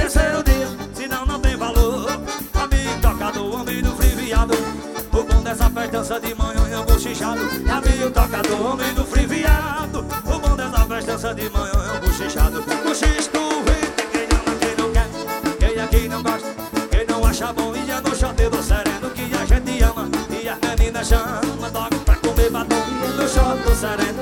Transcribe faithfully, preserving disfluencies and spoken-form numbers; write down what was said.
amanhecer o dia, senão não tem valor. Amigo tocador, homem do frio viado, o bom dessa festa dança de manhã é um bochichado. Amigo tocador, homem do frio viado, o bom dessa festa dança de manhã é um bochichado. Bochicho do vento, quem ama, quem não quer, quem aqui não gosta, quem não acha bom, ia no choteiro sereno que a gente ama. E as meninas chamam, toca pra comer batom no chote do sereno.